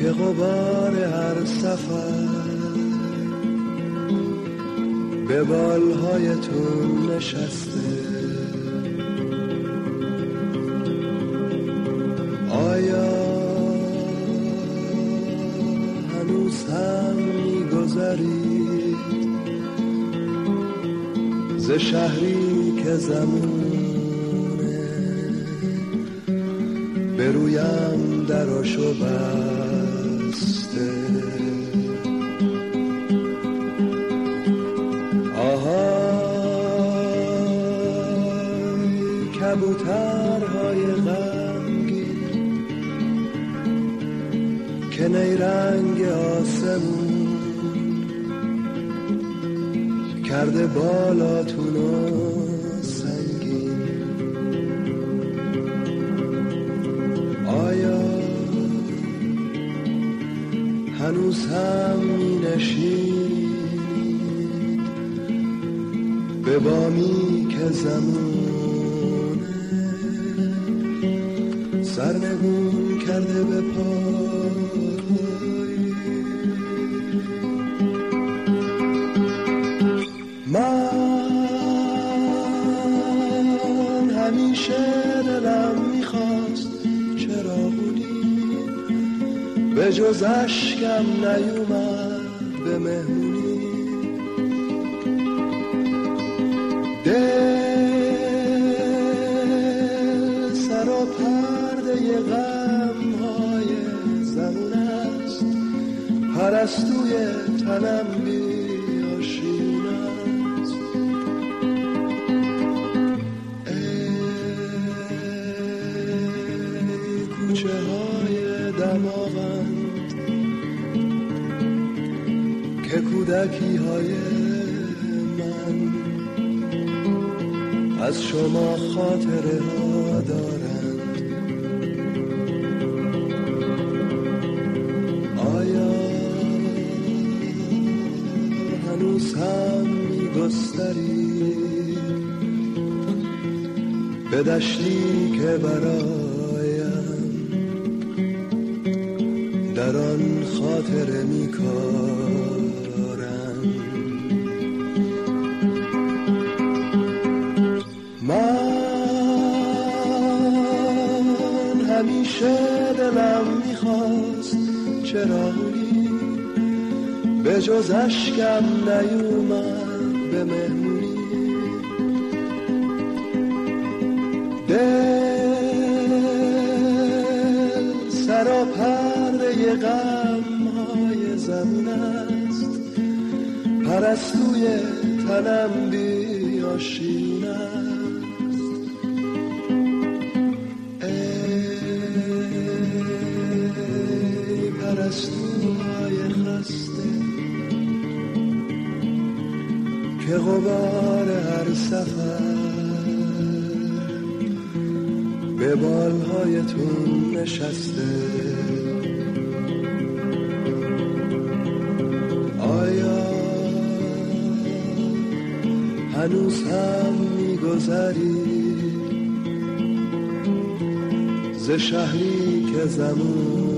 که غبار هر سفر به بالهای تو نشسته. آیا هنوز هم می‌گذری ز شهری که زمونه به رویم دراشو بسته؟ آهای کبوترهای غمگین که نیرنگ آسمون کرده بالاتونو سنگین. آیا هنوز هم می نشینید به بامی که زمونه سرنگون کرده به پای؟ من همیشه دلم میخواست چراغونی به جز اشکم نیومد به مهمونی. دل سر و پرده غمهای زمون است، پرستوی تنم بیاشین است. ای کوچه های دماغند که کودکی های من از شما خاطره ها دارند. آیا هنوز هم می‌گستری به دشتی که برایم در آن خاطره می‌کارند؟ من همیشه دلم میخواست چراغونی به جز اشکم نیومد به مهمونی. دل سر و پرده غمهای زمون است، پرستوی تنم بیاشین است. ای پرستوهای خسته که غبار هر سفر به بالهایتون نشسته. آیا هنوز هم می‌گذری ز شهری که زمون